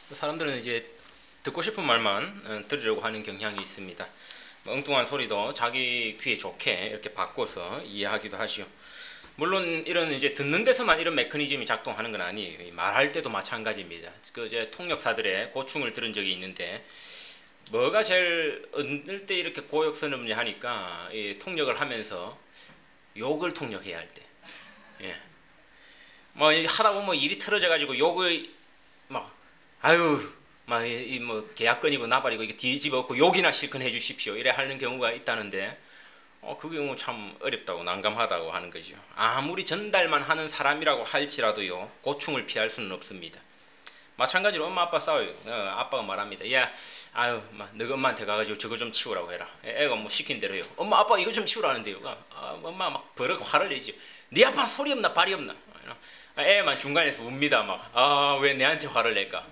사람들은 이제 듣고 싶은 말만 들으려고 하는 경향이 있습니다. 뭐 엉뚱한 소리도 자기 귀에 좋게 이렇게 바꿔서 이해하기도 하지요. 물론 이런 이제 듣는 데서만 이런 메커니즘이 작동하는 건 아니에요. 말할 때도 마찬가지입니다. 그 이제 통역사들의 고충을 들은 적이 있는데 뭐가 제일 얻을 때 이렇게 고역스럽냐 하니까 이 통역을 하면서 욕을 통역해야 할 때, 예. 뭐 하다 보면 일이 틀어져 가지고 욕을 막 아유 막 이 뭐 계약건이고 나발이고 이게 뒤집어 엎고 욕이나 실컷 해주십시오 이래 하는 경우가 있다는데 그 경우 참 어렵다고 난감하다고 하는 거죠. 아무리 전달만 하는 사람이라고 할지라도요 고충을 피할 수는 없습니다. 마찬가지로 엄마 아빠 싸워요. 아빠가 말합니다. 야, 아유, 너희 엄마한테 가가지고 저거 좀 치우라고 해라. 애가 뭐 시킨 대로요. 엄마 아빠 이거 좀 치우라는데요. 엄마 막 버럭 화를 내죠. 네 아빠 소리 없나 발이 없나. 애만 중간에서 웁니다. 막 왜 내한테 화를 낼까.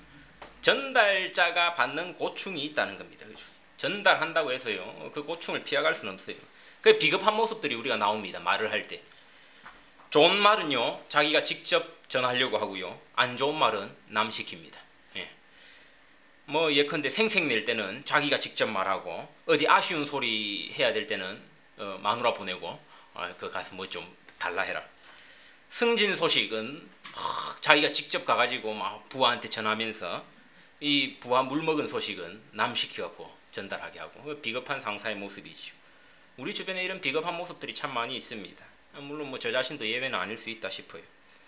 전달자가 받는 고충이 있다는 겁니다. 그죠? 전달한다고 해서요 그 고충을 피해갈 수는 없어요. 그 비겁한 모습들이 우리가 나옵니다. 말을 할 때. 좋은 말은요 자기가 직접 전하려고 하고요 안 좋은 말은 남 시킵니다. 예. 뭐 예컨대 생색 낼 때는 자기가 직접 말하고 어디 아쉬운 소리 해야 될 때는 마누라 보내고 그 가서 뭐 좀 달라 해라. 승진 소식은 자기가 직접 가가지고 막 부하한테 전하면서 이 부하 물먹은 소식은 남 시켜갖고 전달하게 하고 비겁한 상사의 모습이죠. 우리 주변에 이런 비겁한 모습들이 참 많이 있습니다. 물론 뭐 저 자신도 예외는 아닐 수 있다 싶어요.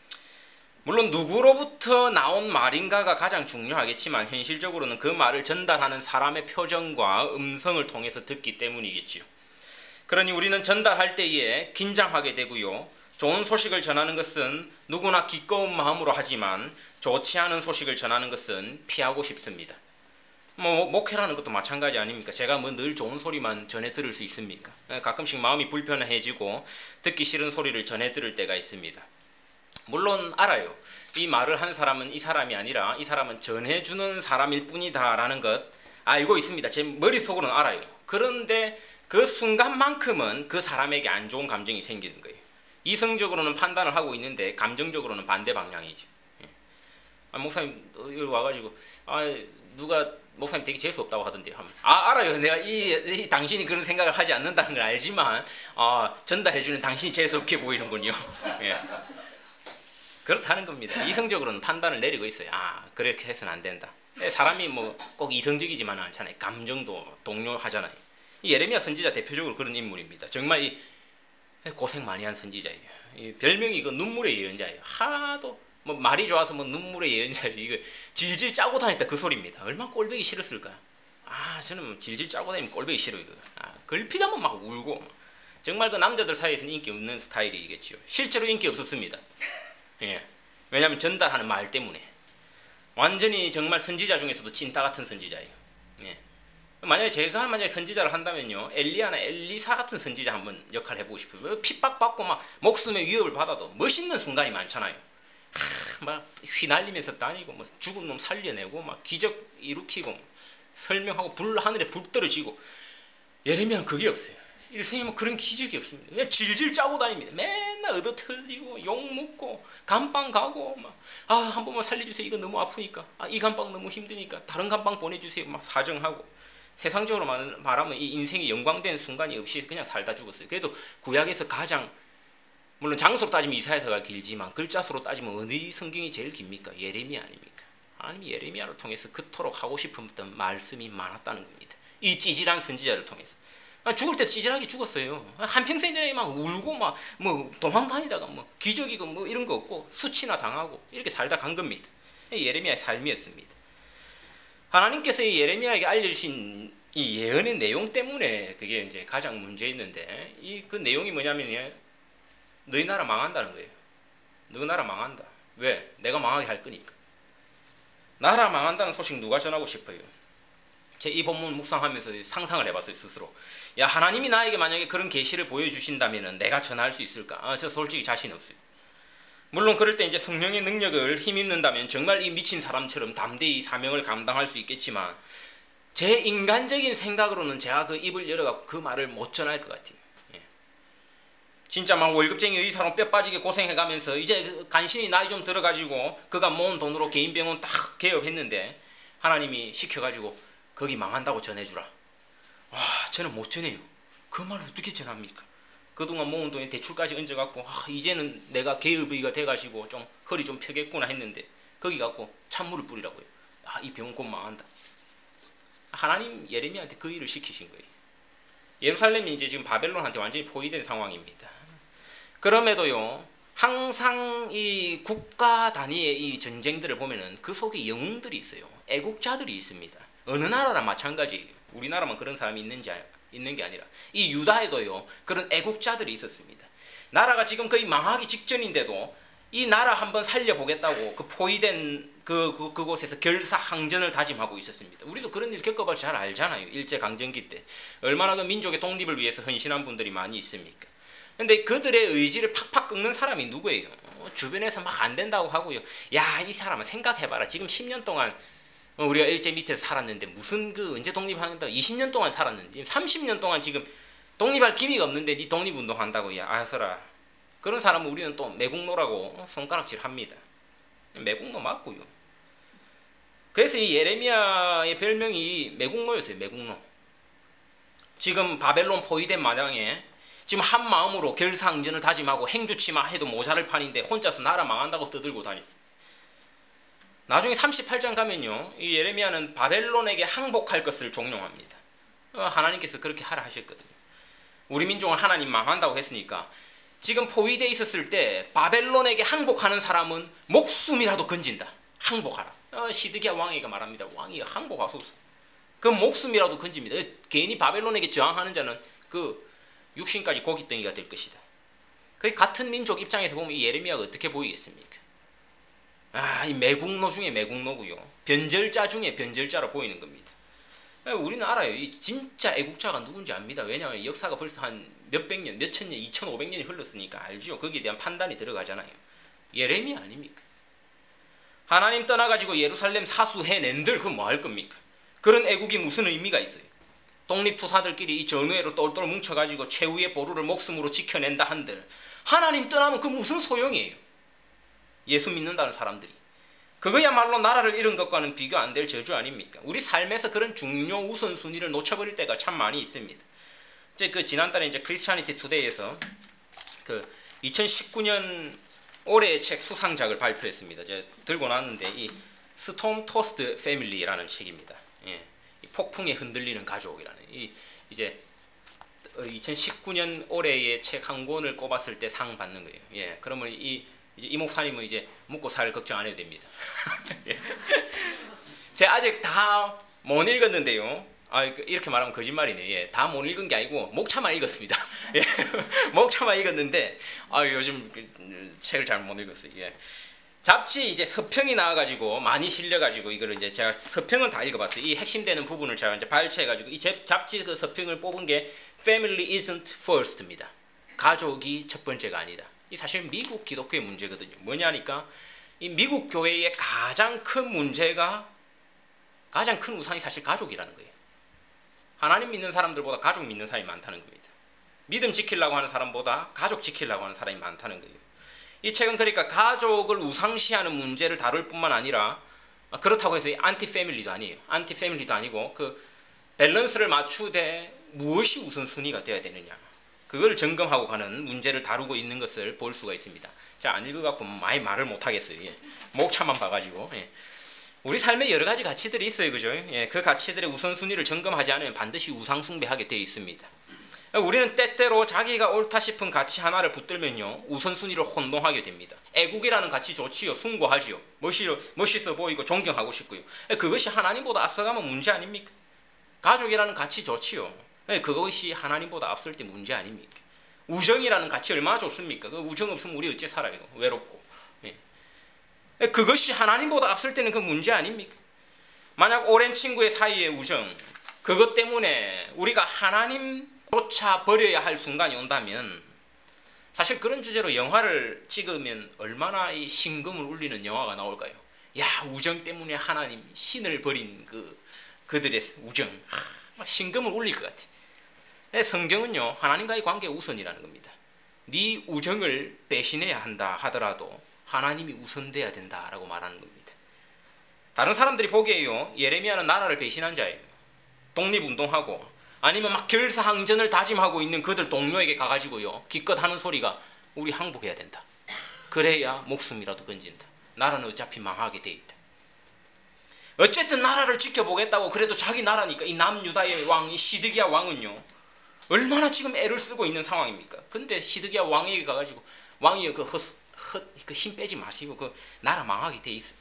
물론 누구로부터 나온 말인가가 가장 중요하겠지만 현실적으로는 그 말을 전달하는 사람의 표정과 음성을 통해서 듣기 때문이겠지요. 그러니 우리는 전달할 때에 긴장하게 되고요. 좋은 소식을 전하는 것은 누구나 기꺼운 마음으로 하지만 좋지 않은 소식을 전하는 것은 피하고 싶습니다. 뭐 목회라는 것도 마찬가지 아닙니까? 제가 뭐 늘 좋은 소리만 전해 들을 수 있습니까? 가끔씩 마음이 불편해지고 듣기 싫은 소리를 전해 들을 때가 있습니다. 물론 알아요. 이 말을 한 사람은 이 사람이 아니라 이 사람은 전해주는 사람일 뿐이다라는 것 알고 있습니다. 제 머릿속으로는 알아요. 그런데 그 순간만큼은 그 사람에게 안 좋은 감정이 생기는 거예요. 이성적으로는 판단을 하고 있는데 감정적으로는 반대 방향이죠. 목사님 여기 와가지고 누가 목사님 되게 재수 없다고 하던데요. 알아요. 내가 이 당신이 그런 생각을 하지 않는다는 걸 알지만 전달해주는 당신이 재수 없게 보이는군요. 예. 그렇다는 겁니다. 이성적으로는 판단을 내리고 있어요. 그렇게 해서는 안 된다. 사람이 뭐 꼭 이성적이지만은 않잖아요. 감정도 동요하잖아요. 예레미야 선지자 대표적으로 그런 인물입니다. 정말 고생 많이 한 선지자예요. 별명이 눈물의 예언자예요. 하도 뭐 말이 좋아서 뭐 눈물의 예언자예요. 이거 질질 짜고 다녔다 그 소리입니다. 얼마나 꼴보기 싫었을까. 저는 질질 짜고 다니면 꼴보기 싫어요. 이거. 걸핏하면 막 울고. 정말 그 남자들 사이에서는 인기 없는 스타일이겠죠. 실제로 인기 없었습니다. 예. 왜냐하면 전달하는 말 때문에. 완전히 정말 선지자 중에서도 찐따 같은 선지자예요. 예. 만약에 제가 선지자를 한다면요 엘리야나 엘리사 같은 선지자 한번 역할 해보고 싶어요. 핍박받고 막 목숨의 위협을 받아도 멋있는 순간이 많잖아요. 막 휘날리면서 다니고 뭐 죽은 놈 살려내고 막 기적 일으키고 설명하고 하늘에 불 떨어지고. 예레미야는 그게 없어요. 일생에 뭐 그런 기적이 없습니다. 그냥 질질 짜고 다닙니다. 맨날 얻어 터지고 욕 먹고 감방 가고 막 한 번만 살려주세요. 이거 너무 아프니까. 이 감방 너무 힘드니까 다른 감방 보내주세요. 막 사정하고. 세상적으로 말하면 이 인생이 영광된 순간이 없이 그냥 살다 죽었어요. 그래도 구약에서 가장 물론 장수로 따지면 이사야서가 길지만 글자수로 따지면 어느 성경이 제일 깁니까? 예레미야 아닙니까? 하나님이 예레미야를 통해서 그토록 하고 싶었던 말씀이 많았다는 겁니다. 이 찌질한 선지자를 통해서. 죽을 때 찌질하게 죽었어요. 한평생 전에 막 울고 막 뭐 도망 다니다가 뭐 기적이고 뭐 이런 거 없고 수치나 당하고 이렇게 살다 간 겁니다. 예레미야의 삶이었습니다. 하나님께서 예레미야에게 알려주신 이 예언의 내용 때문에 그게 이제 가장 문제 있는데 그 내용이 뭐냐면 너희 나라 망한다는 거예요. 너희 나라 망한다. 왜? 내가 망하게 할 거니까. 나라 망한다는 소식 누가 전하고 싶어요? 제 이 본문 묵상하면서 상상을 해봤어요. 스스로. 하나님이 나에게 만약에 그런 계시를 보여주신다면 내가 전할 수 있을까? 저 솔직히 자신 없어요. 물론 그럴 때 이제 성령의 능력을 힘입는다면 정말 이 미친 사람처럼 담대히 사명을 감당할 수 있겠지만 제 인간적인 생각으로는 제가 그 입을 열어갖고 그 말을 못 전할 것 같아요. 진짜 막 월급쟁이 의사로 뼈 빠지게 고생해가면서 이제 간신히 나이 좀 들어가지고 그가 모은 돈으로 개인 병원 딱 개업했는데 하나님이 시켜가지고 거기 망한다고 전해주라. 와, 저는 못 전해요. 그 말을 어떻게 전합니까? 그동안 모은 돈에 대출까지 얹어갖고 이제는 내가 계급의가 돼가지고 좀 허리 좀 펴겠구나 했는데 거기 갖고 찬물을 뿌리라고요. 이 병은 곧 망한다. 하나님 예레미야한테 그 일을 시키신 거예요. 예루살렘이 이제 지금 바벨론한테 완전히 포위된 상황입니다. 그럼에도요, 항상 이 국가 단위의 이 전쟁들을 보면은 그 속에 영웅들이 있어요. 애국자들이 있습니다. 어느 나라나 마찬가지예요. 우리나라만 그런 사람이 있는 게 아니라 이 유다에도요, 그런 애국자들이 있었습니다. 나라가 지금 거의 망하기 직전인데도 이 나라 한번 살려보겠다고 그 포위된 그곳에서 결사항전을 다짐하고 있었습니다. 우리도 그런 일 겪어봐서 잘 알잖아요. 일제강점기 때 얼마나 그 민족의 독립을 위해서 헌신한 분들이 많이 있습니까? 근데 그들의 의지를 팍팍 꺾는 사람이 누구예요? 주변에서 막 안 된다고 하고요. 야, 이 사람은 생각해봐라. 지금 10년 동안 우리가 일제 밑에서 살았는데 무슨 언제 독립하는다? 20년 동안 살았는데 30년 동안 지금 독립할 기미가 없는데 네 독립운동한다고. 야, 아서라. 그런 사람은 우리는 또 매국노라고 손가락질합니다. 매국노 맞고요. 그래서 이 예레미야의 별명이 매국노였어요. 매국노. 지금 바벨론 포위된 마당에 지금 한 마음으로 결사항전을 다짐하고 행주치마 해도 모자랄 판인데 혼자서 나라 망한다고 떠들고 다녔어요. 나중에 38장 가면요, 이 예레미야는 바벨론에게 항복할 것을 종용합니다. 하나님께서 그렇게 하라 하셨거든요. 우리 민족은 하나님 망한다고 했으니까 지금 포위되어 있었을 때 바벨론에게 항복하는 사람은 목숨이라도 건진다. 항복하라. 시드기야 왕이가 말합니다. 왕이 항복하소서. 그 목숨이라도 건집니다. 괜히 바벨론에게 저항하는 자는 그 육신까지 고깃덩이가 될 것이다. 그 같은 민족 입장에서 보면 이 예레미야가 어떻게 보이겠습니까? 이 매국노 중에 매국노고요. 변절자 중에 변절자로 보이는 겁니다. 우리는 알아요. 이 진짜 애국자가 누군지 압니다. 왜냐하면 역사가 벌써 한 몇백 년, 몇천 년, 2500년이 흘렀으니까 알죠. 거기에 대한 판단이 들어가잖아요. 예레미야 아닙니까? 하나님 떠나가지고 예루살렘 사수해낸들 그건 뭐 할 겁니까? 그런 애국이 무슨 의미가 있어요? 독립투사들끼리 이 전우회로 똘똘 뭉쳐가지고 최후의 보루를 목숨으로 지켜낸다 한들 하나님 떠나면 그 무슨 소용이에요? 예수 믿는다는 사람들이. 그거야말로 나라를 잃은 것과는 비교 안 될 저주 아닙니까? 우리 삶에서 그런 중요 우선순위를 놓쳐버릴 때가 참 많이 있습니다. 이제 지난달에 이제 크리스찬니티 투데이에서 2019년 올해의 책 수상작을 발표했습니다. 이제 들고 나왔는데 이 스톰 토스트 패밀리라는 책입니다. 예. 폭풍에 흔들리는 가족이라는 이제 2019년 올해의 책 한 권을 꼽았을 때 상 받는 거예요. 예. 그러면 이 목사님은 이제 묵고 살 걱정 안 해도 됩니다. 제가 아직 다 못 읽었는데요. 이렇게 말하면 거짓말이네. 예, 다 못 읽은 게 아니고 목차만 읽었습니다. 예, 목차만 읽었는데 요즘 책을 잘 못 읽었어요. 예. 잡지 이제 서평이 나와가지고 많이 실려가지고 이거를 이제 제가 서평은 다 읽어봤어요. 이 핵심되는 부분을 제가 이제 발췌해가지고 이 잡지 그 서평을 뽑은 게 Family isn't first입니다. 가족이 첫 번째가 아니다. 이 사실 미국 기독교의 문제거든요. 뭐냐니까 이 미국 교회의 가장 큰 문제가 가장 큰 우상이 사실 가족이라는 거예요. 하나님 믿는 사람들보다 가족 믿는 사람이 많다는 겁니다. 믿음 지키려고 하는 사람보다 가족 지키려고 하는 사람이 많다는 거예요. 이 책은 그러니까 가족을 우상시하는 문제를 다룰 뿐만 아니라 그렇다고 해서 안티 패밀리도 아니에요. 안티 패밀리도 아니고 그 밸런스를 맞추되 무엇이 우선순위가 되어야 되느냐. 그걸 점검하고 가는 문제를 다루고 있는 것을 볼 수가 있습니다. 자, 안 읽어갖고 많이 말을 못하겠어요. 예. 목차만 봐가지고. 예. 우리 삶에 여러 가지 가치들이 있어요. 그죠? 예. 그 가치들의 우선순위를 점검하지 않으면 반드시 우상숭배하게 되어 있습니다. 우리는 때때로 자기가 옳다 싶은 가치 하나를 붙들면요, 우선순위를 혼동하게 됩니다. 애국이라는 가치 좋지요. 숭고하지요. 멋있어 보이고 존경하고 싶고요. 그것이 하나님보다 앞서가면 문제 아닙니까? 가족이라는 가치 좋지요. 그것이 하나님보다 앞설 때 문제 아닙니까? 우정이라는 가치 얼마나 좋습니까? 그 우정 없으면 우리 어째 살아요? 외롭고. 그것이 하나님보다 앞설 때는 그 문제 아닙니까? 만약 오랜 친구의 사이의 우정, 그것 때문에 우리가 하나님조차 버려야 할 순간이 온다면, 사실 그런 주제로 영화를 찍으면 얼마나 이 심금을 울리는 영화가 나올까요? 야, 우정 때문에 하나님, 신을 버린 그들의 우정, 막 심금을 울릴 것 같아. 성경은요, 하나님과의 관계가 우선이라는 겁니다. 네 우정을 배신해야 한다 하더라도 하나님이 우선돼야 된다라고 말하는 겁니다. 다른 사람들이 보기에요, 예레미야는 나라를 배신한 자예요. 독립운동하고 아니면 막 결사항전을 다짐하고 있는 그들 동료에게 가가지고요, 기껏 하는 소리가 우리 항복해야 된다. 그래야 목숨이라도 건진다. 나라는 어차피 망하게 돼 있다. 어쨌든 나라를 지켜보겠다고 그래도 자기 나라니까 이 남유다의 왕, 이 시드기야 왕은요, 얼마나 지금 애를 쓰고 있는 상황입니까? 근데 시드기야 왕에게 가가지고 왕이여 그 힘 빼지 마시고 그 나라 망하게 돼 있어.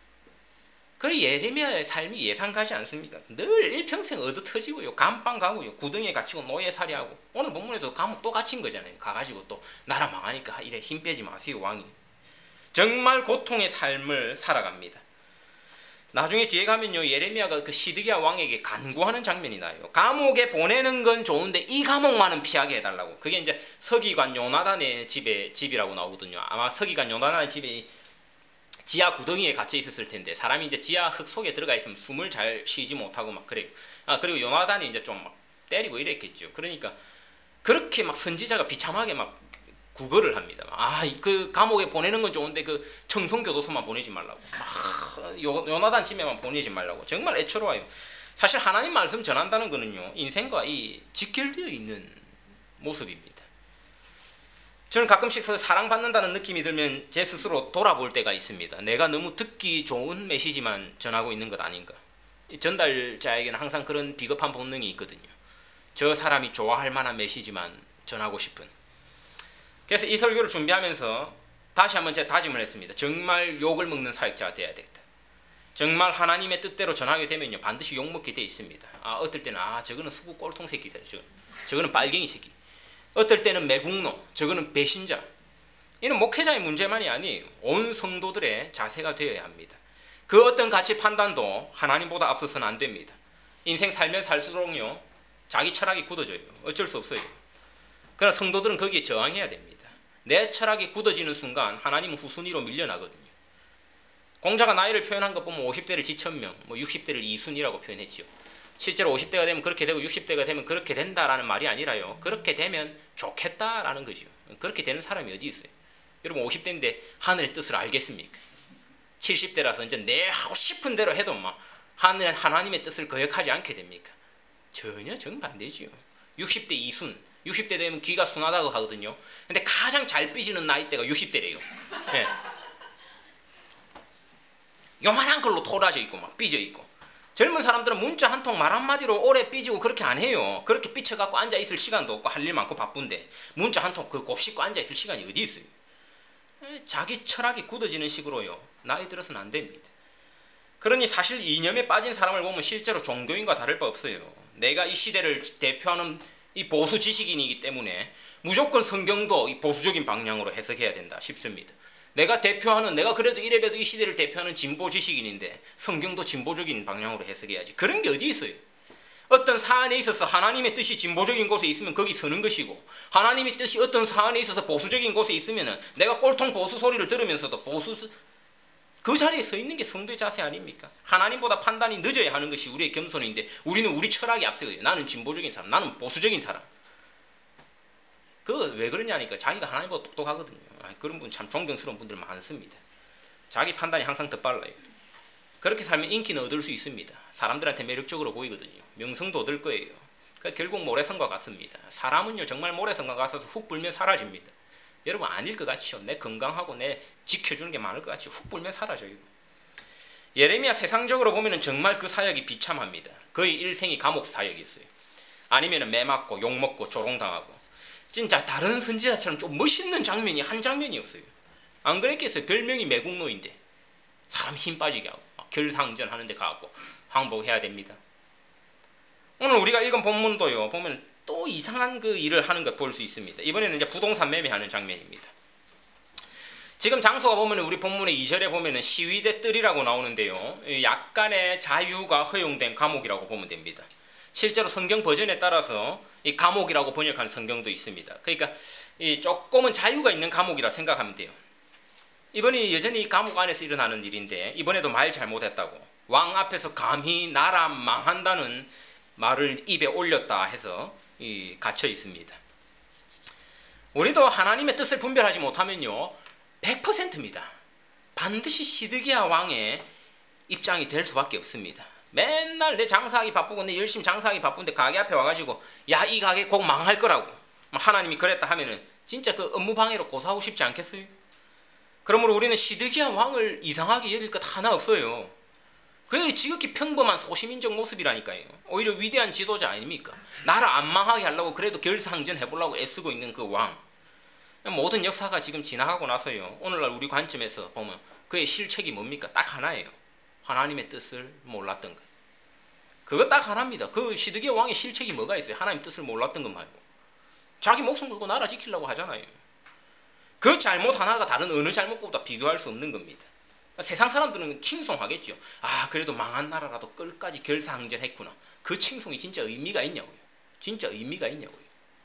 그 예레미야의 삶이 예상가지 않습니까? 늘 일평생 얻어터지고요, 감방 가고요, 구덩이에 갇히고 노예살이하고, 오늘 본문에도 감옥 또 갇힌 거잖아요. 가가지고 또 나라 망하니까 이래 힘 빼지 마세요 왕이. 정말 고통의 삶을 살아갑니다. 나중에 뒤에 가면요, 예레미야가 그 시드기야 왕에게 간구하는 장면이 나요. 감옥에 보내는 건 좋은데 이 감옥만은 피하게 해달라고. 그게 이제 서기관 요나단의 집이라고 나오거든요. 아마 서기관 요나단의 집에 지하 구덩이에 갇혀 있었을 텐데, 사람이 이제 지하 흙 속에 들어가 있으면 숨을 잘 쉬지 못하고 막 그래요. 그리고 요나단이 이제 좀 막 때리고 이랬겠죠. 그러니까 그렇게 막 선지자가 비참하게 막 구걸을 합니다. 그 감옥에 보내는 건 좋은데 그 청송교도소만 보내지 말라고. 요나단 집에만 보내지 말라고. 정말 애처로워요. 사실 하나님 말씀 전한다는 거는요, 인생과 이 직결되어 있는 모습입니다. 저는 가끔씩 사랑받는다는 느낌이 들면 제 스스로 돌아볼 때가 있습니다. 내가 너무 듣기 좋은 메시지만 전하고 있는 것 아닌가. 전달자에게는 항상 그런 비겁한 본능이 있거든요. 저 사람이 좋아할 만한 메시지만 전하고 싶은. 그래서 이 설교를 준비하면서 다시 한번 제가 다짐을 했습니다. 정말 욕을 먹는 사역자가 돼야 되겠다. 정말 하나님의 뜻대로 전하게 되면요, 반드시 욕먹게 돼 있습니다. 어떨 때는 저거는 수구 꼴통 새끼다. 저거는 빨갱이 새끼. 어떨 때는 매국노, 저거는 배신자. 이는 목회자의 문제만이 아니에요. 온 성도들의 자세가 되어야 합니다. 그 어떤 가치 판단도 하나님보다 앞서서는 안 됩니다. 인생 살면 살수록요, 자기 철학이 굳어져요. 어쩔 수 없어요. 그러나 성도들은 거기에 저항해야 됩니다. 내 철학이 굳어지는 순간 하나님은 후순위로 밀려나거든요. 공자가 나이를 표현한 것 보면 50대를 지천명, 60대를 이순이라고 표현했지요. 실제로 50대가 되면 그렇게 되고 60대가 되면 그렇게 된다라는 말이 아니라요, 그렇게 되면 좋겠다라는 거죠. 그렇게 되는 사람이 어디 있어요? 여러분 50대인데 하늘의 뜻을 알겠습니까? 70대라서 이제 내 하고 싶은 대로 해도 막 하나님의 뜻을 거역하지 않게 됩니까? 전혀 정반대지요. 60대 이순, 60대 되면 귀가 순하다고 하거든요. 근데 가장 잘 삐지는 나이대가 60대래요. 네. 요만한 걸로 토라져 있고 막 삐져 있고. 젊은 사람들은 문자 한 통 말 한마디로 오래 삐지고 그렇게 안 해요. 그렇게 삐쳐갖고 앉아있을 시간도 없고 할 일 많고 바쁜데 문자 한 통 그 곱씹고 앉아있을 시간이 어디 있어요. 자기 철학이 굳어지는 식으로요, 나이 들어서는 안 됩니다. 그러니 사실 이념에 빠진 사람을 보면 실제로 종교인과 다를 바 없어요. 내가 이 시대를 대표하는 이 보수 지식인이기 때문에 무조건 성경도 이 보수적인 방향으로 해석해야 된다 싶습니다. 내가 그래도 이래봬도 이 시대를 대표하는 진보 지식인인데 성경도 진보적인 방향으로 해석해야지. 그런 게 어디 있어요? 어떤 사안에 있어서 하나님의 뜻이 진보적인 곳에 있으면 거기 서는 것이고, 하나님의 뜻이 어떤 사안에 있어서 보수적인 곳에 있으면 내가 꼴통 보수 소리를 들으면서도 그 자리에 서 있는 게 성도의 자세 아닙니까? 하나님보다 판단이 늦어야 하는 것이 우리의 겸손인데 우리는 우리 철학이 앞서요. 나는 진보적인 사람, 나는 보수적인 사람. 그거 왜 그러냐니까 자기가 하나님보다 똑똑하거든요. 그런 분 참 존경스러운 분들 많습니다. 자기 판단이 항상 더 빨라요. 그렇게 살면 인기는 얻을 수 있습니다. 사람들한테 매력적으로 보이거든요. 명성도 얻을 거예요. 결국 모래성과 같습니다. 사람은요, 정말 모래성과 같아서 훅 불면 사라집니다. 여러분 아닐 것 같죠? 내 건강하고 내 지켜주는 게 많을 것 같죠? 훅 불면 사라져요. 예레미야 세상적으로 보면 정말 그 사역이 비참합니다. 거의 일생이 감옥 사역이었어요. 아니면 매 맞고 욕 먹고 조롱당하고. 진짜 다른 선지자처럼 좀 멋있는 장면이 한 장면이 없어요. 안 그랬겠어요? 별명이 매국노인데 사람 힘 빠지게 하고 결상전 하는데 가고 항복해야 됩니다. 오늘 우리가 읽은 본문도요, 보면 또 이상한 그 일을 하는 것 볼 수 있습니다. 이번에는 이제 부동산 매매하는 장면입니다. 지금 장소가 보면 우리 본문의 2절에 보면은 시위대 뜰이라고 나오는데요, 약간의 자유가 허용된 감옥이라고 보면 됩니다. 실제로 성경 버전에 따라서 이 감옥이라고 번역하는 성경도 있습니다. 그러니까 이 조금은 자유가 있는 감옥이라 생각하면 돼요. 이번에 여전히 감옥 안에서 일어나는 일인데 이번에도 말 잘못했다고 왕 앞에서 감히 나라 망한다는 말을 입에 올렸다 해서 갇혀 있습니다. 우리도 하나님의 뜻을 분별하지 못하면요 100%입니다. 반드시 시드기야 왕의 입장이 될 수밖에 없습니다. 맨날 내 장사하기 바쁘고 내 열심히 장사하기 바쁜데 가게 앞에 와가지고 야, 이 가게 꼭 망할 거라고 하나님이 그랬다 하면은 진짜 그 업무방해로 고소하고 싶지 않겠어요? 그러므로 우리는 시드기야 왕을 이상하게 여길 것 하나 없어요. 그게 지극히 평범한 소시민적 모습이라니까요. 오히려 위대한 지도자 아닙니까? 나라 안 망하게 하려고 그래도 결사항전 해보려고 애쓰고 있는 그 왕. 모든 역사가 지금 지나가고 나서요, 오늘날 우리 관점에서 보면 그의 실책이 뭡니까? 딱 하나예요. 하나님의 뜻을 몰랐던 것. 그거 딱 하나입니다. 그 시드기야 왕의 실책이 뭐가 있어요? 하나님 뜻을 몰랐던 것 말고. 자기 목숨 걸고 나라 지키려고 하잖아요. 그 잘못 하나가 다른 어느 잘못보다 비교할 수 없는 겁니다. 세상 사람들은 칭송하겠죠. 아, 그래도 망한 나라라도 끝까지 결사항전했구나. 그 칭송이 진짜 의미가 있냐고요. 진짜 의미가 있냐고요.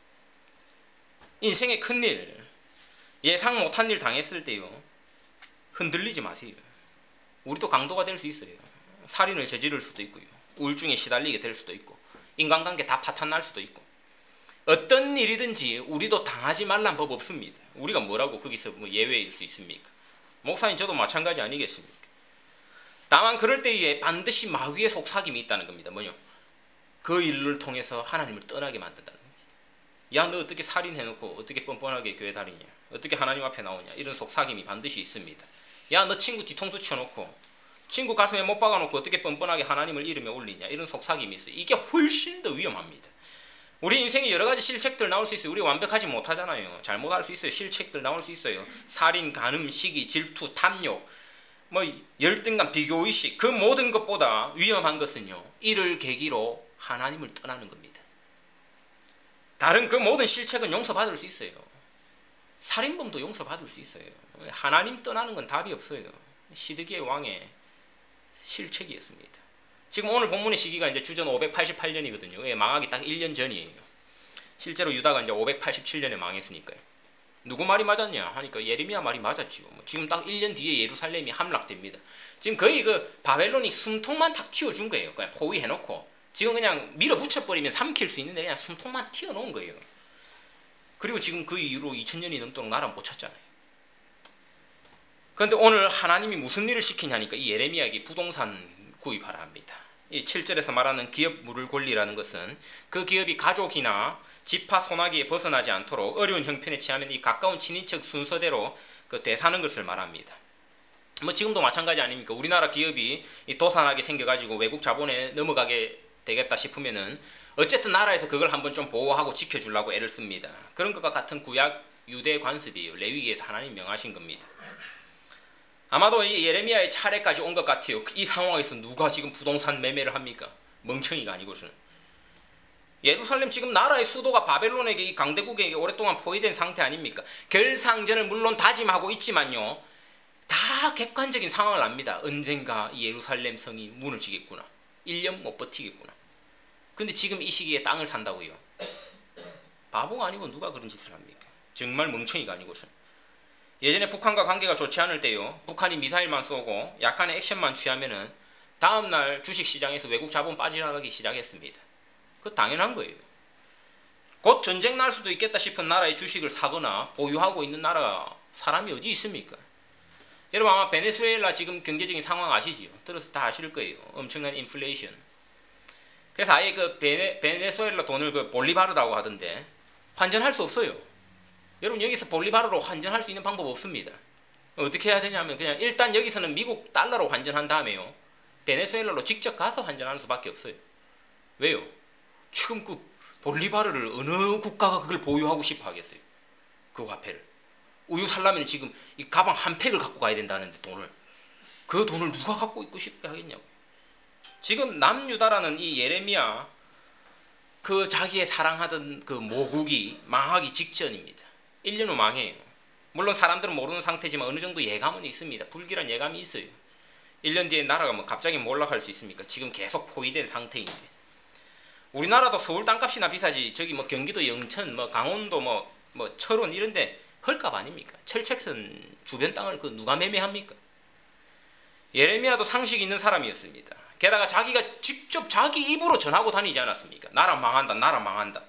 인생의 큰일, 예상 못한 일 당했을 때요, 흔들리지 마세요. 우리도 강도가 될 수 있어요. 살인을 저지를 수도 있고요, 우울증에 시달리게 될 수도 있고, 인간관계 다 파탄날 수도 있고, 어떤 일이든지 우리도 당하지 말란 법 없습니다. 우리가 뭐라고 거기서 뭐 예외일 수 있습니까? 목사님 저도 마찬가지 아니겠습니까? 다만 그럴 때에 반드시 마귀의 속삭임이 있다는 겁니다. 뭐요? 그 일을 통해서 하나님을 떠나게 만든다는 겁니다. 야, 너 어떻게 살인해놓고 어떻게 뻔뻔하게 교회 다니냐? 어떻게 하나님 앞에 나오냐? 이런 속삭임이 반드시 있습니다. 야, 너 친구 뒤통수 쳐놓고 친구 가슴에 못 박아놓고 어떻게 뻔뻔하게 하나님을 이름에 올리냐? 이런 속삭임이 있어요. 이게 훨씬 더 위험합니다. 우리 인생에 여러 가지 실책들 나올 수 있어요. 우리 완벽하지 못하잖아요. 잘못할 수 있어요. 실책들 나올 수 있어요. 살인, 간음, 시기, 질투, 탐욕, 뭐 열등감, 비교의식, 그 모든 것보다 위험한 것은요, 이를 계기로 하나님을 떠나는 겁니다. 다른 그 모든 실책은 용서받을 수 있어요. 살인범도 용서받을 수 있어요. 하나님 떠나는 건 답이 없어요. 시드기야 왕의 실책이었습니다. 지금 오늘 본문의 시기가 이제 주전 588년이거든요. 예, 망하기 딱 1년 전이에요. 실제로 유다가 이제 587년에 망했으니까요. 누구 말이 맞았냐 하니까 예레미야 말이 맞았죠. 지금 딱 1년 뒤에 예루살렘이 함락됩니다. 지금 거의 그 바벨론이 숨통만 탁 틔워준 거예요. 그냥 포위해놓고 지금 그냥 밀어붙여버리면 삼킬 수 있는데 그냥 숨통만 튀어놓은 거예요. 그리고 지금 그 이후로 2000년이 넘도록 나라 못 찾잖아요. 그런데 오늘 하나님이 무슨 일을 시키냐니까 이 예레미야에게 부동산 구입하라 합니다. 이 7절에서 말하는 기업 물을 권리라는 것은 그 기업이 가족이나 지파 소나기에 벗어나지 않도록 어려운 형편에 처하면 이 가까운 친인척 순서대로 그 대사는 것을 말합니다. 뭐 지금도 마찬가지 아닙니까? 우리나라 기업이 도산하게 생겨가지고 외국 자본에 넘어가게 되겠다 싶으면은 어쨌든 나라에서 그걸 한번 좀 보호하고 지켜주려고 애를 씁니다. 그런 것과 같은 구약 유대 관습이에요. 레위기에서 하나님 명하신 겁니다. 아마도 이 예레미야의 차례까지 온 것 같아요. 이 상황에서 누가 지금 부동산 매매를 합니까? 멍청이가 아니고서는. 예루살렘 지금 나라의 수도가 바벨론에게 이 강대국에게 오랫동안 포위된 상태 아닙니까? 결상전을 물론 다짐하고 있지만요, 다 객관적인 상황을 압니다. 언젠가 예루살렘 성이 무너지겠구나. 1년 못 버티겠구나. 근데 지금 이 시기에 땅을 산다고요? 바보가 아니고 누가 그런 짓을 합니까? 정말 멍청이가 아니고서는. 예전에 북한과 관계가 좋지 않을 때요, 북한이 미사일만 쏘고 약간의 액션만 취하면은 다음날 주식시장에서 외국 자본 빠져나가기 시작했습니다. 그거 당연한 거예요. 곧 전쟁 날 수도 있겠다 싶은 나라의 주식을 사거나 보유하고 있는 나라가 사람이 어디 있습니까? 여러분 아마 베네수엘라 지금 경제적인 상황 아시지요? 들어서 다 아실 거예요. 엄청난 인플레이션. 그래서 아예 그 베네수엘라 돈을 그 볼리바르라고 하던데 환전할 수 없어요. 여러분 여기서 볼리바르로 환전할 수 있는 방법 없습니다. 어떻게 해야 되냐면 그냥 일단 여기서는 미국 달러로 환전한 다음에요, 베네수엘라로 직접 가서 환전하는 수밖에 없어요. 왜요? 지금 그 볼리바르를 어느 국가가 그걸 보유하고 싶어 하겠어요? 그 화폐를. 우유 살라면 지금 이 가방 한 팩을 갖고 가야 된다는데 돈을. 그 돈을 누가 갖고 있고 싶게 하겠냐고요. 지금 남유다라는 이 예레미야 그 자기의 사랑하던 그 모국이 망하기 직전입니다. 1년 후 망해요. 물론 사람들은 모르는 상태지만 어느 정도 예감은 있습니다. 불길한 예감이 있어요. 1년 뒤에 나라가 뭐 갑자기 몰락할 수 있습니까? 지금 계속 포위된 상태인데. 우리나라도 서울 땅값이나 비싸지 저기 뭐 경기도 영천, 뭐 강원도 뭐 철원 이런데 헐값 아닙니까? 철책선 주변 땅을 그 누가 매매합니까? 예레미야도 상식 있는 사람이었습니다. 게다가 자기가 직접 자기 입으로 전하고 다니지 않았습니까? 나라 망한다, 나라 망한다.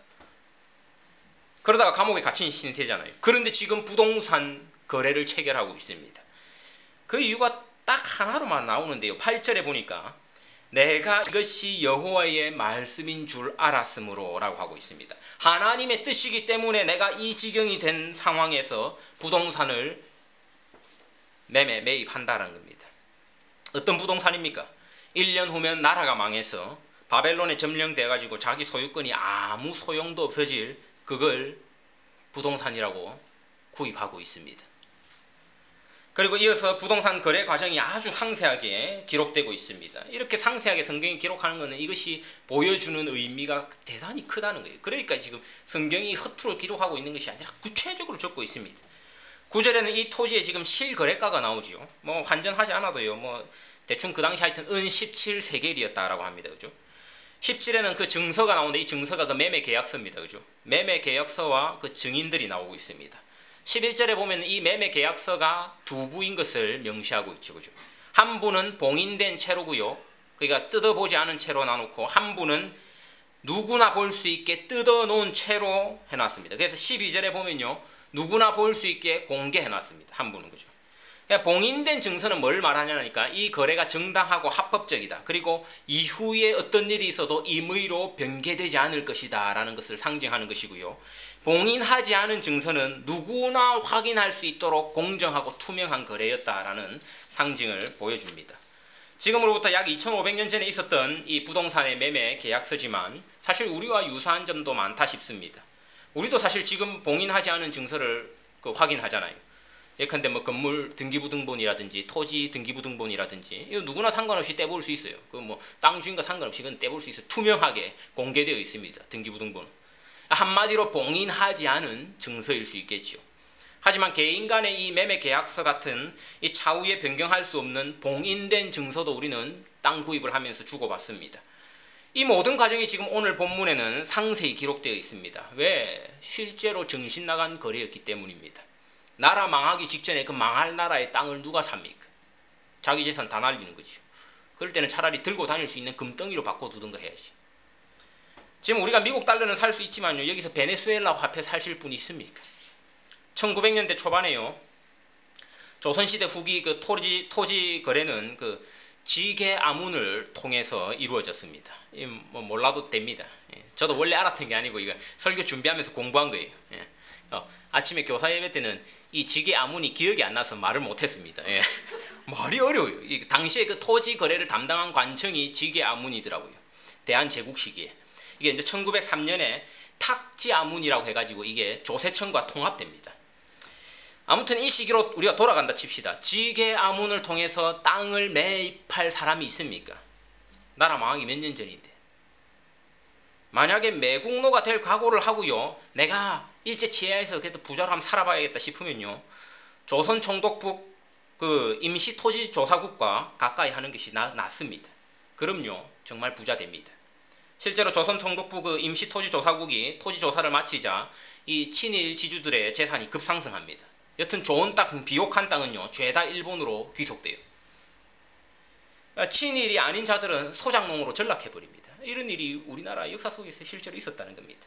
그러다가 감옥에 갇힌 신세잖아요. 그런데 지금 부동산 거래를 체결하고 있습니다. 그 이유가 딱 하나로만 나오는데요. 8절에 보니까 내가 이것이 여호와의 말씀인 줄 알았으므로 라고 하고 있습니다. 하나님의 뜻이기 때문에 내가 이 지경이 된 상황에서 부동산을 매입한다는 겁니다. 어떤 부동산입니까? 1년 후면 나라가 망해서 바벨론에 점령돼 가지고 자기 소유권이 아무 소용도 없어질 그걸 부동산이라고 구입하고 있습니다. 그리고 이어서 부동산 거래 과정이 아주 상세하게 기록되고 있습니다. 이렇게 상세하게 성경이 기록하는 것은 이것이 보여주는 의미가 대단히 크다는 거예요. 그러니까 지금 성경이 허투루 기록하고 있는 것이 아니라 구체적으로 적고 있습니다. 9절에는 이 토지에 지금 실거래가가 나오지요. 뭐 환전하지 않아도요. 뭐 대충 그 당시 하여튼 은 17세겔이었다라고 합니다. 그죠? 10절에는 그 증서가 나오는데 이 증서가 그 매매 계약서입니다. 그죠? 매매 계약서와 그 증인들이 나오고 있습니다. 11절에 보면 이 매매 계약서가 두 부인 것을 명시하고 있죠. 그죠? 한 부는 봉인된 채로고요. 그러니까 뜯어보지 않은 채로 놔놓고 한 부는 누구나 볼 수 있게 뜯어놓은 채로 해놨습니다. 그래서 12절에 보면요. 누구나 볼 수 있게 공개해놨습니다. 한 부는. 그죠? 그러니까 봉인된 증서는 뭘 말하냐니까 이 거래가 정당하고 합법적이다. 그리고 이후에 어떤 일이 있어도 임의로 변개되지 않을 것이다 라는 것을 상징하는 것이고요. 봉인하지 않은 증서는 누구나 확인할 수 있도록 공정하고 투명한 거래였다라는 상징을 보여줍니다. 지금으로부터 약 2500년 전에 있었던 이 부동산의 매매 계약서지만 사실 우리와 유사한 점도 많다 싶습니다. 우리도 사실 지금 봉인하지 않은 증서를 확인하잖아요. 예컨대 뭐 건물 등기부등본이라든지 토지 등기부등본이라든지 이거 누구나 상관없이 떼볼 수 있어요. 그 뭐 땅 주인과 상관없이 그건 떼볼 수 있어요. 투명하게 공개되어 있습니다. 등기부등본. 한마디로 봉인하지 않은 증서일 수 있겠죠. 하지만 개인 간의 이 매매 계약서 같은 이 차후에 변경할 수 없는 봉인된 증서도 우리는 땅 구입을 하면서 주고받습니다. 이 모든 과정이 지금 오늘 본문에는 상세히 기록되어 있습니다. 왜? 실제로 정신 나간 거래였기 때문입니다. 나라 망하기 직전에 그 망할 나라의 땅을 누가 삽니까? 자기 재산 다 날리는 거죠. 그럴 때는 차라리 들고 다닐 수 있는 금덩이로 바꿔두든가 해야지. 지금 우리가 미국 달러는 살 수 있지만요. 여기서 베네수엘라 화폐 사실 분 있습니까? 1900년대 초반에요. 조선시대 후기 그 토지 거래는 그 지게 아문을 통해서 이루어졌습니다. 뭐 몰라도 됩니다. 저도 원래 알았던 게 아니고 이거 설교 준비하면서 공부한 거예요. 아침에 교사 예배 때는 이 지게 아문이 기억이 안 나서 말을 못했습니다. 말이 어려워요. 당시에 그 토지 거래를 담당한 관청이 지게 아문이더라고요. 대한제국 시기에. 이게 이제 1903년에 탁지 아문이라고 해가지고 이게 조세청과 통합됩니다. 아무튼 이 시기로 우리가 돌아간다 칩시다. 지게 아문을 통해서 땅을 매입할 사람이 있습니까? 나라 망하기 몇 년 전인데. 만약에 매국노가 될 각오를 하고요. 내가 일제 치하에서 그래도 부자로 한번 살아봐야겠다 싶으면요. 조선 총독부 그 임시토지조사국과 가까이 하는 것이 낫습니다. 그럼요. 정말 부자 됩니다. 실제로 조선 총독부 그 임시토지조사국이 토지조사를 마치자 이 친일 지주들의 재산이 급상승합니다. 여튼 좋은 땅, 비옥한 땅은요. 죄다 일본으로 귀속돼요. 친일이 아닌 자들은 소장농으로 전락해버립니다. 이런 일이 우리나라 역사 속에서 실제로 있었다는 겁니다.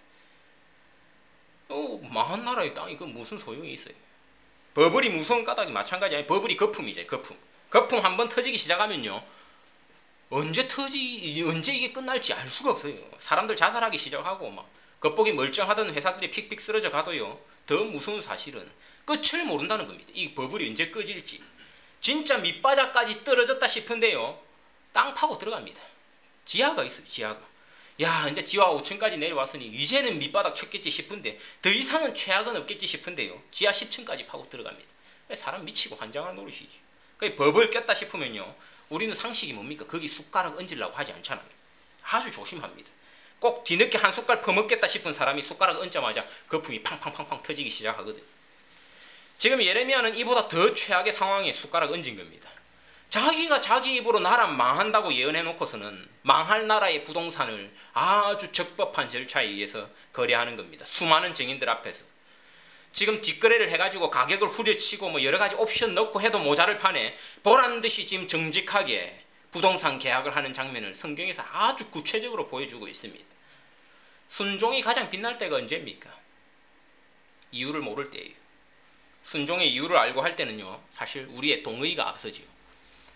망한 나라의 땅이 그 무슨 소용이 있어요. 버블이 무서운 까닭이 마찬가지 아니에요. 버블이 거품이죠. 거품 한번 터지기 시작하면요. 언제 이게 끝날지 알 수가 없어요. 사람들 자살하기 시작하고 막 겉보기 멀쩡하던 회사들이 픽픽 쓰러져 가도요. 더 무서운 사실은 끝을 모른다는 겁니다. 이 버블이 언제 꺼질지. 진짜 밑바닥까지 떨어졌다 싶은데요. 땅 파고 들어갑니다. 지하가 있어요. 지하가. 야 이제 지하 5층까지 내려왔으니 이제는 밑바닥 쳤겠지 싶은데 더 이상은 최악은 없겠지 싶은데요. 지하 10층까지 파고 들어갑니다. 사람 미치고 환장하는 노릇이지. 버블 꼈다 싶으면요. 우리는 상식이 뭡니까? 거기 숟가락 얹으려고 하지 않잖아요. 아주 조심합니다. 꼭 뒤늦게 한 숟갈 퍼먹겠다 싶은 사람이 숟가락 얹자마자 거품이 팡팡팡팡 터지기 시작하거든요. 지금 예레미야는 이보다 더 최악의 상황에 숟가락 얹은 겁니다. 자기가 자기 입으로 나라 망한다고 예언해놓고서는 망할 나라의 부동산을 아주 적법한 절차에 의해서 거래하는 겁니다. 수많은 증인들 앞에서. 지금 뒷거래를 해가지고 가격을 후려치고 뭐 여러 가지 옵션 넣고 해도 모자를 파네 보란듯이 지금 정직하게 부동산 계약을 하는 장면을 성경에서 아주 구체적으로 보여주고 있습니다. 순종이 가장 빛날 때가 언제입니까? 이유를 모를 때예요. 순종의 이유를 알고 할 때는요. 사실 우리의 동의가 앞서지요.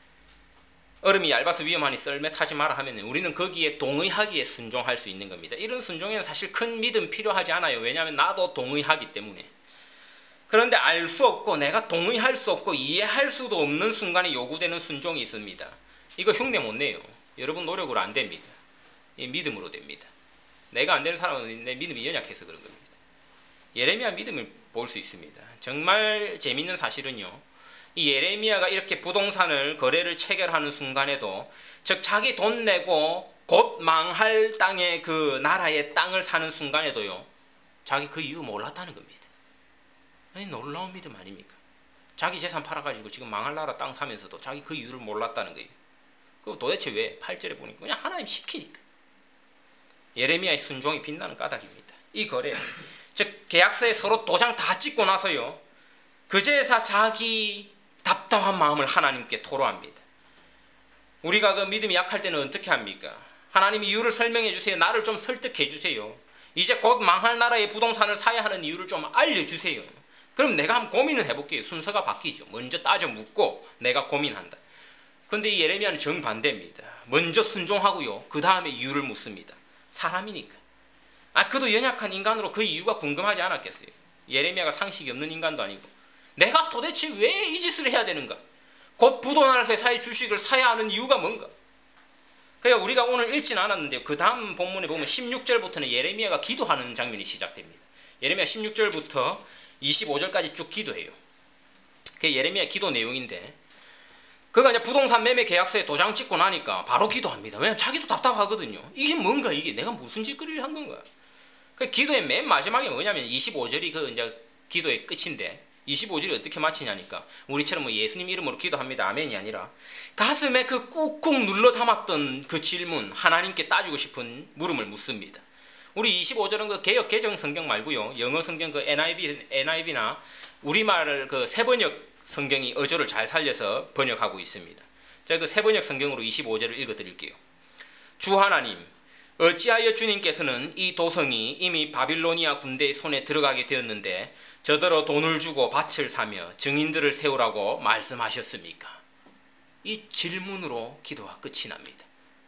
얼음이 얇아서 위험하니 썰매 타지 마라 하면 우리는 거기에 동의하기에 순종할 수 있는 겁니다. 이런 순종에는 사실 큰 믿음 필요하지 않아요. 왜냐하면 나도 동의하기 때문에. 그런데 알 수 없고 내가 동의할 수 없고 이해할 수도 없는 순간에 요구되는 순종이 있습니다. 이거 흉내 못 내요. 여러분 노력으로 안 됩니다. 이 믿음으로 됩니다. 내가 안 되는 사람은 내 믿음이 연약해서 그런 겁니다. 예레미야 믿음을 볼 수 있습니다. 정말 재밌는 사실은요. 이 예레미야가 이렇게 부동산을 거래를 체결하는 순간에도 즉 자기 돈 내고 곧 망할 땅에 그 나라의 땅을 사는 순간에도요. 자기 그 이유 몰랐다는 겁니다. 아니 놀라운 믿음 아닙니까? 자기 재산 팔아가지고 지금 망할 나라 땅 사면서도 자기 그 이유를 몰랐다는 거예요. 그 도대체 왜? 8절에 보니까 그냥 하나님 시키니까. 예레미야의 순종이 빛나는 까닭입니다. 이 거래 즉 계약서에 서로 도장 다 찍고 나서요. 그제서 자기 답답한 마음을 하나님께 토로합니다. 우리가 그 믿음이 약할 때는 어떻게 합니까? 하나님 이유를 설명해 주세요. 나를 좀 설득해 주세요. 이제 곧 망할 나라의 부동산을 사야 하는 이유를 좀 알려주세요. 그럼 내가 한번 고민을 해볼게요. 순서가 바뀌죠. 먼저 따져 묻고 내가 고민한다. 근데 이 예레미야는 정반대입니다. 먼저 순종하고요. 그 다음에 이유를 묻습니다. 사람이니까. 그도 연약한 인간으로 그 이유가 궁금하지 않았겠어요. 예레미야가 상식이 없는 인간도 아니고 내가 도대체 왜 이 짓을 해야 되는가? 곧 부도날 회사의 주식을 사야 하는 이유가 뭔가? 그러니까 우리가 오늘 읽지는 않았는데요. 그 다음 본문에 보면 16절부터는 예레미야가 기도하는 장면이 시작됩니다. 예레미야 16절부터 25절까지 쭉 기도해요. 그게 예레미야 기도 내용인데 그가 이제 부동산 매매 계약서에 도장 찍고 나니까 바로 기도합니다. 왜냐하면 자기도 답답하거든요. 이게 뭔가 이게 내가 무슨 짓거리를 한 건가? 그 기도의 맨 마지막에 뭐냐면 25절이 그 이제 기도의 끝인데 25절이 어떻게 마치냐니까 우리처럼 뭐 예수님 이름으로 기도합니다. 아멘이 아니라 가슴에 그 꾹꾹 눌러 담았던 그 질문 하나님께 따지고 싶은 물음을 묻습니다. 우리 25절은 그 개역 개정 성경 말고요. 영어 성경 그 NIV나 우리말 그 새번역 성경이 어조를 잘 살려서 번역하고 있습니다. 제가 그 새번역 성경으로 25절을 읽어드릴게요. 주 하나님, 어찌하여 주님께서는 이 도성이 이미 바빌로니아 군대의 손에 들어가게 되었는데 저더러 돈을 주고 밭을 사며 증인들을 세우라고 말씀하셨습니까? 이 질문으로 기도가 끝이 납니다.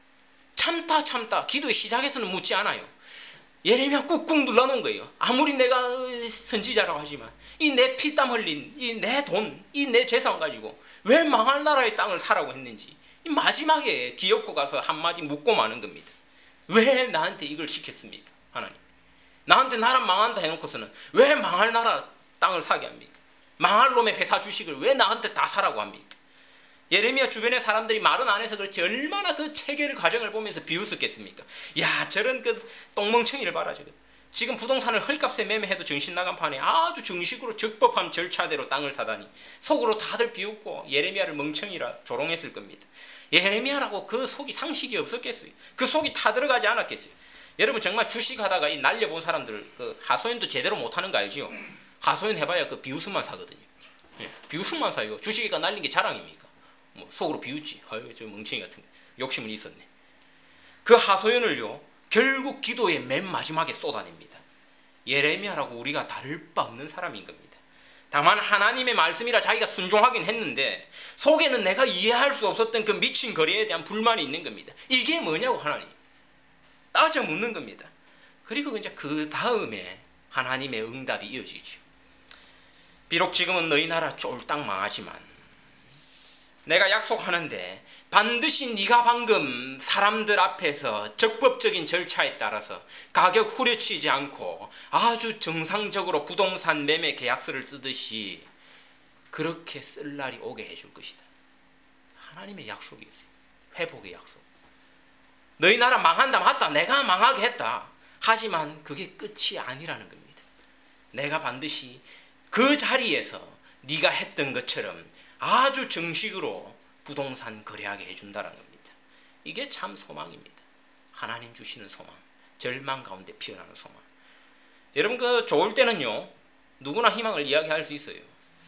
참다 기도의 시작에서는 묻지 않아요. 예레미야 꾹꾹 눌러놓은 거예요. 아무리 내가 선지자라고 하지만 이 내 피땀 흘린 이 내 돈, 이 내 재산 가지고 왜 망할 나라의 땅을 사라고 했는지 이 마지막에 기어코 가서 한마디 묻고 마는 겁니다. 왜 나한테 이걸 시켰습니까? 하나님. 나한테 나라 망한다 해놓고서는 왜 망할 나라 땅을 사게 합니까? 망할 놈의 회사 주식을 왜 나한테 다 사라고 합니까? 예레미야 주변의 사람들이 말은 안 해서 그렇지 얼마나 그 체계를 과정을 보면서 비웃었겠습니까? 야 저런 그 똥멍청이를 봐라 지금 부동산을 헐값에 매매해도 정신 나간 판에 아주 정식으로 적법한 절차대로 땅을 사다니 속으로 다들 비웃고 예레미야를 멍청이라 조롱했을 겁니다. 예레미야라고 그 속이 상식이 없었겠어요? 그 속이 타 들어가지 않았겠어요? 여러분 정말 주식하다가 이 날려본 사람들 그 하소연도 제대로 못하는 거 알지요? 하소연 해봐야 그 비웃음만 사거든요. 비웃음만 사요. 주식이가 날린 게 자랑입니까? 뭐 속으로 비웃지. 아유 저 멍청이 같은 거. 욕심은 있었네. 그 하소연을요 결국 기도의 맨 마지막에 쏟아냅니다. 예레미야라고 우리가 다를 바 없는 사람인 겁니다. 다만 하나님의 말씀이라 자기가 순종하긴 했는데 속에는 내가 이해할 수 없었던 그 미친 거래에 대한 불만이 있는 겁니다. 이게 뭐냐고 하나님 따져 묻는 겁니다. 그리고 이제 그 다음에 하나님의 응답이 이어지죠. 비록 지금은 너희 나라 쫄딱 망하지만 내가 약속하는데 반드시 네가 방금 사람들 앞에서 적법적인 절차에 따라서 가격 후려치지 않고 아주 정상적으로 부동산 매매 계약서를 쓰듯이 그렇게 쓸 날이 오게 해줄 것이다. 하나님의 약속이 있어요. 회복의 약속. 너희 나라 망한다 맞다. 내가 망하게 했다. 하지만 그게 끝이 아니라는 겁니다. 내가 반드시 그 자리에서 네가 했던 것처럼 아주 정식으로 부동산 거래하게 해준다는 겁니다. 이게 참 소망입니다. 하나님 주시는 소망, 절망 가운데 피어나는 소망. 여러분 그 좋을 때는요 누구나 희망을 이야기할 수 있어요.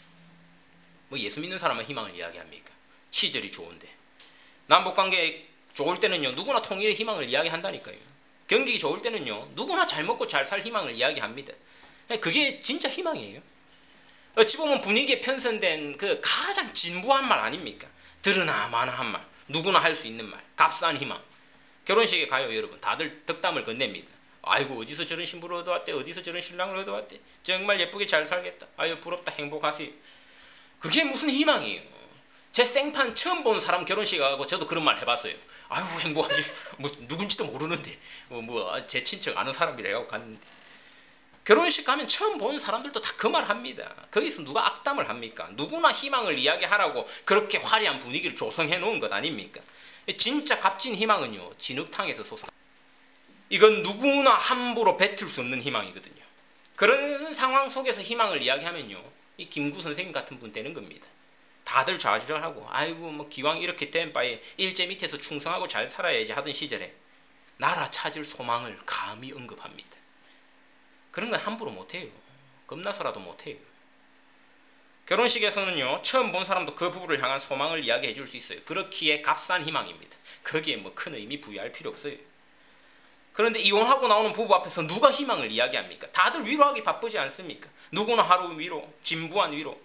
뭐 예수 믿는 사람은 희망을 이야기합니까? 시절이 좋은데. 남북관계 좋을 때는요 누구나 통일의 희망을 이야기한다니까요. 경기 좋을 때는요 누구나 잘 먹고 잘 살 희망을 이야기합니다. 그게 진짜 희망이에요. 어찌 보면 분위기에 편성된 그 가장 진부한 말 아닙니까? 들으나 마나 한 말. 누구나 할 수 있는 말, 값싼 희망. 결혼식에 가요 여러분. 다들 덕담을 건넵니다. 아이고 어디서 저런 신부를 얻어왔대, 어디서 저런 신랑을 얻어왔대, 정말 예쁘게 잘 살겠다, 아유 부럽다, 행복하세요. 그게 무슨 희망이에요. 제 생판 처음 본 사람 결혼식 가고 저도 그런 말 해봤어요. 아유 행복하지, 뭐 누군지도 모르는데 제 친척 아는 사람이라고 갔는데, 결혼식 가면 처음 본 사람들도 다 그 말 합니다. 거기서 누가 악담을 합니까? 누구나 희망을 이야기하라고 그렇게 화려한 분위기를 조성해 놓은 것 아닙니까? 진짜 값진 희망은요, 진흙탕에서 솟아. 이건 누구나 함부로 뱉을 수 없는 희망이거든요. 그런 상황 속에서 희망을 이야기하면요, 이 김구 선생님 같은 분 되는 겁니다. 다들 좌절하고 아이고 뭐 기왕 이렇게 된 바에 일제 밑에서 충성하고 잘 살아야지 하던 시절에 나라 찾을 소망을 감히 언급합니다. 그런 건 함부로 못해요. 겁나서라도 못해요. 결혼식에서는요, 처음 본 사람도 그 부부를 향한 소망을 이야기해 줄 수 있어요. 그렇기에 값싼 희망입니다. 거기에 뭐 큰 의미 부여할 필요 없어요. 그런데 이혼하고 나오는 부부 앞에서 누가 희망을 이야기합니까? 다들 위로하기 바쁘지 않습니까? 누구나 하루 위로, 진부한 위로.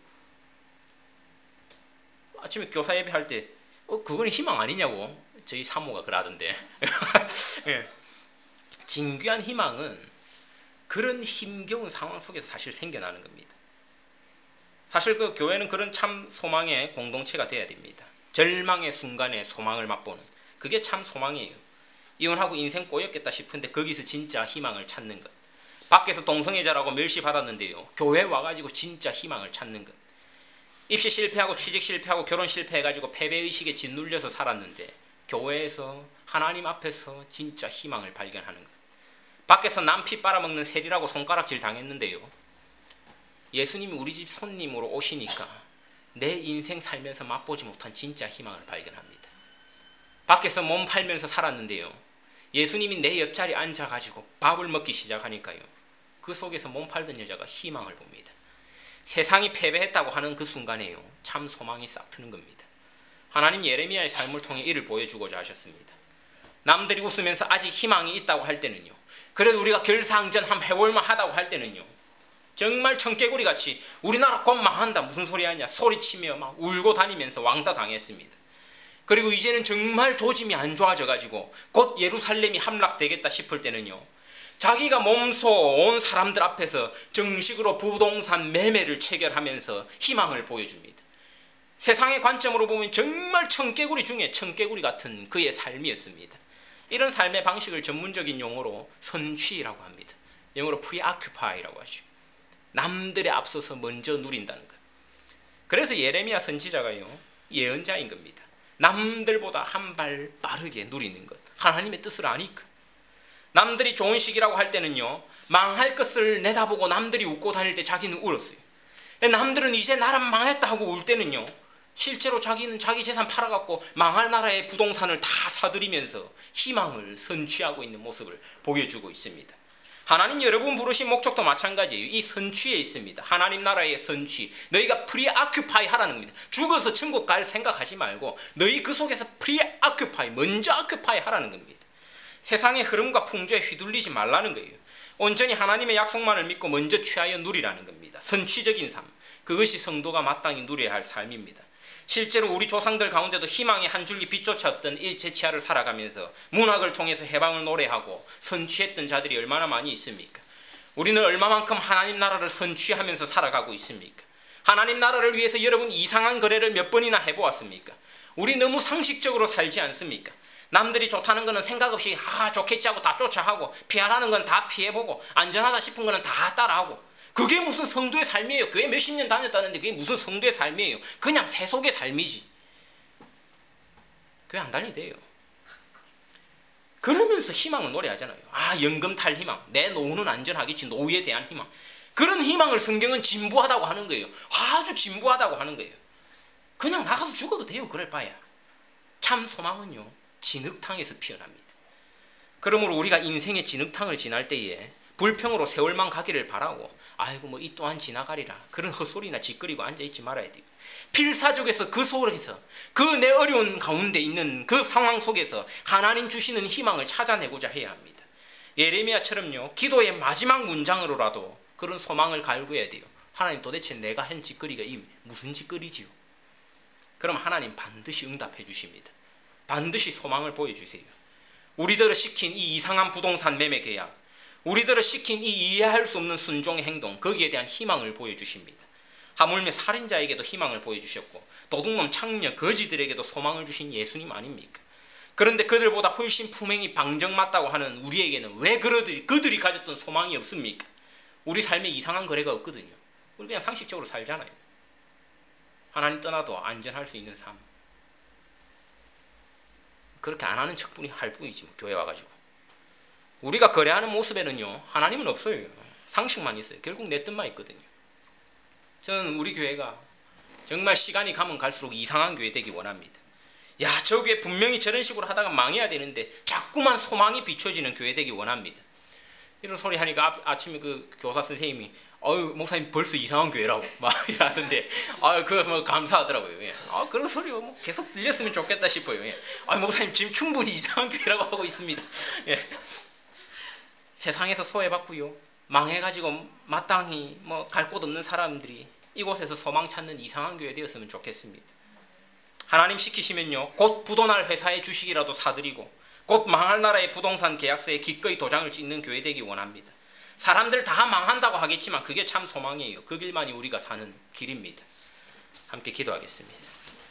아침에 교사 예배할 때 그건 희망 아니냐고 저희 사모가 그러던데. 예. 진귀한 희망은 그런 힘겨운 상황 속에서 사실 생겨나는 겁니다. 사실 그 교회는 그런 참 소망의 공동체가 돼야 됩니다. 절망의 순간에 소망을 맛보는, 그게 참 소망이에요. 이혼하고 인생 꼬였겠다 싶은데 거기서 진짜 희망을 찾는 것. 밖에서 동성애자라고 멸시받았는데요, 교회 와가지고 진짜 희망을 찾는 것. 입시 실패하고 취직 실패하고 결혼 실패해가지고 패배의식에 짓눌려서 살았는데 교회에서 하나님 앞에서 진짜 희망을 발견하는 것. 밖에서 남 피 빨아먹는 세리라고 손가락질 당했는데요, 예수님이 우리 집 손님으로 오시니까 내 인생 살면서 맛보지 못한 진짜 희망을 발견합니다. 밖에서 몸 팔면서 살았는데요, 예수님이 내 옆자리에 앉아가지고 밥을 먹기 시작하니까요, 그 속에서 몸 팔던 여자가 희망을 봅니다. 세상이 패배했다고 하는 그 순간에요, 참 소망이 싹 트는 겁니다. 하나님 예레미야의 삶을 통해 이를 보여주고자 하셨습니다. 남들이 웃으면서 아직 희망이 있다고 할 때는요, 그래도 우리가 결사항전 한번 해볼만 하다고 할 때는요, 정말 청개구리같이 우리나라 곧 망한다 무슨 소리 하냐 소리치며 막 울고 다니면서 왕따 당했습니다. 그리고 이제는 정말 조짐이 안 좋아져가지고 곧 예루살렘이 함락되겠다 싶을 때는요, 자기가 몸소 온 사람들 앞에서 정식으로 부동산 매매를 체결하면서 희망을 보여줍니다. 세상의 관점으로 보면 정말 청개구리 중에 청개구리 같은 그의 삶이었습니다. 이런 삶의 방식을 전문적인 용어로 선취라고 합니다. 영어로 preoccupy라고 하죠. 남들에 앞서서 먼저 누린다는 것. 그래서 예레미야 선지자가요, 예언자인 겁니다. 남들보다 한 발 빠르게 누리는 것. 하나님의 뜻을 아니까. 남들이 좋은 시기라고 할 때는요, 망할 것을 내다보고 남들이 웃고 다닐 때 자기는 울었어요. 남들은 이제 나라 망했다 하고 울 때는요, 실제로 자기는 자기 재산 팔아갖고 망할 나라의 부동산을 다 사들이면서 희망을 선취하고 있는 모습을 보여주고 있습니다. 하나님 여러분 부르신 목적도 마찬가지예요. 이 선취에 있습니다. 하나님 나라의 선취. 너희가 프리아큐파이 하라는 겁니다. 죽어서 천국 갈 생각하지 말고 너희 그 속에서 프리아큐파이, 먼저 아큐파이 하라는 겁니다. 세상의 흐름과 풍조에 휘둘리지 말라는 거예요. 온전히 하나님의 약속만을 믿고 먼저 취하여 누리라는 겁니다. 선취적인 삶. 그것이 성도가 마땅히 누려야 할 삶입니다. 실제로 우리 조상들 가운데도 희망의 한 줄기 빛조차 없던 일체치하를 살아가면서 문학을 통해서 해방을 노래하고 선취했던 자들이 얼마나 많이 있습니까? 우리는 얼마만큼 하나님 나라를 선취하면서 살아가고 있습니까? 하나님 나라를 위해서 여러분 이상한 거래를 몇 번이나 해보았습니까? 우리 너무 상식적으로 살지 않습니까? 남들이 좋다는 거는 생각 없이 좋겠지 하고 다 쫓아하고, 피하라는 건 다 피해보고, 안전하다 싶은 거는 다 따라하고. 그게 무슨 성도의 삶이에요? 교회 몇십 년 다녔다는데 그게 무슨 성도의 삶이에요? 그냥 세속의 삶이지. 교회 안 다니도 돼요. 그러면서 희망을 노래하잖아요. 연금 탈 희망, 내 노후는 안전하겠지, 노후에 대한 희망. 그런 희망을 성경은 진부하다고 하는 거예요. 아주 진부하다고 하는 거예요. 그냥 나가서 죽어도 돼요. 그럴 바야. 참 소망은요, 진흙탕에서 피어납니다. 그러므로 우리가 인생의 진흙탕을 지날 때에 불평으로 세월만 가기를 바라고 아이고 이 또한 지나가리라 그런 헛소리나 짓거리고 앉아있지 말아야 돼요. 필사적에서 그 속에서 그 내 어려운 가운데 있는 그 상황 속에서 하나님 주시는 희망을 찾아내고자 해야 합니다. 예레미야처럼요, 기도의 마지막 문장으로라도 그런 소망을 갈구해야 돼요. 하나님 도대체 내가 한 짓거리가 이 무슨 짓거리지요? 그럼 하나님 반드시 응답해 주십니다. 반드시 소망을 보여주세요. 우리들을 시킨 이 이상한 부동산 매매 계약, 우리들을 시킨 이 이해할 수 없는 순종의 행동, 거기에 대한 희망을 보여주십니다. 하물며 살인자에게도 희망을 보여주셨고 도둑놈 창녀 거지들에게도 소망을 주신 예수님 아닙니까? 그런데 그들보다 훨씬 품행이 방정맞다고 하는 우리에게는 왜 그들이 가졌던 소망이 없습니까? 우리 삶에 이상한 거래가 없거든요. 우리 그냥 상식적으로 살잖아요. 하나님 떠나도 안전할 수 있는 삶. 그렇게 안 하는 척뿐이 할 뿐이지 뭐, 교회 와가지고. 우리가 거래하는 모습에는요, 하나님은 없어요. 상식만 있어요. 결국 내 뜻만 있거든요. 저는 우리 교회가 정말 시간이 가면 갈수록 이상한 교회 되기 원합니다. 야, 저 교회 분명히 저런 식으로 하다가 망해야 되는데 자꾸만 소망이 비춰지는 교회 되기 원합니다. 이런 소리 하니까 아침에 그 교사 선생님이 목사님 벌써 이상한 교회라고 막 이러던데 그거 뭐 감사하더라고요. 예. 그런 소리 뭐 계속 들렸으면 좋겠다 싶어요. 예. 목사님 지금 충분히 이상한 교회라고 하고 있습니다. 예. 세상에서 소외받고요, 망해가지고 마땅히 뭐 갈 곳 없는 사람들이 이곳에서 소망 찾는 이상한 교회 되었으면 좋겠습니다. 하나님 시키시면요, 곧 부도날 회사의 주식이라도 사들이고 곧 망할 나라의 부동산 계약서에 기꺼이 도장을 찍는 교회 되기 원합니다. 사람들 다 망한다고 하겠지만 그게 참 소망이에요. 그 길만이 우리가 사는 길입니다. 함께 기도하겠습니다.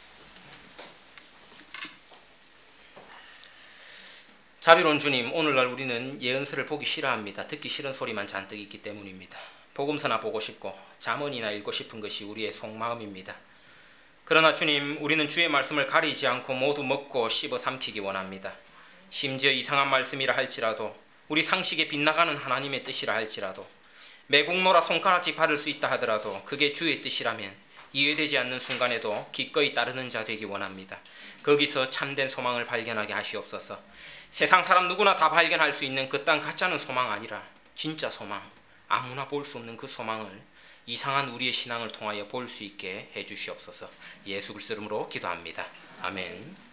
자비로운 주님, 오늘날 우리는 예언서를 보기 싫어합니다. 듣기 싫은 소리만 잔뜩 있기 때문입니다. 복음서나 보고 싶고 잠언이나 읽고 싶은 것이 우리의 속마음입니다. 그러나 주님, 우리는 주의 말씀을 가리지 않고 모두 먹고 씹어 삼키기 원합니다. 심지어 이상한 말씀이라 할지라도, 우리 상식에 빗나가는 하나님의 뜻이라 할지라도, 매국노라 손가락질 받을 수 있다 하더라도 그게 주의 뜻이라면 이해되지 않는 순간에도 기꺼이 따르는 자 되기 원합니다. 거기서 참된 소망을 발견하게 하시옵소서. 세상 사람 누구나 다 발견할 수 있는 그딴 가짜는 소망 아니라 진짜 소망, 아무나 볼 수 없는 그 소망을 이상한 우리의 신앙을 통하여 볼 수 있게 해주시옵소서. 예수 그리스도 이름으로 기도합니다. 아멘.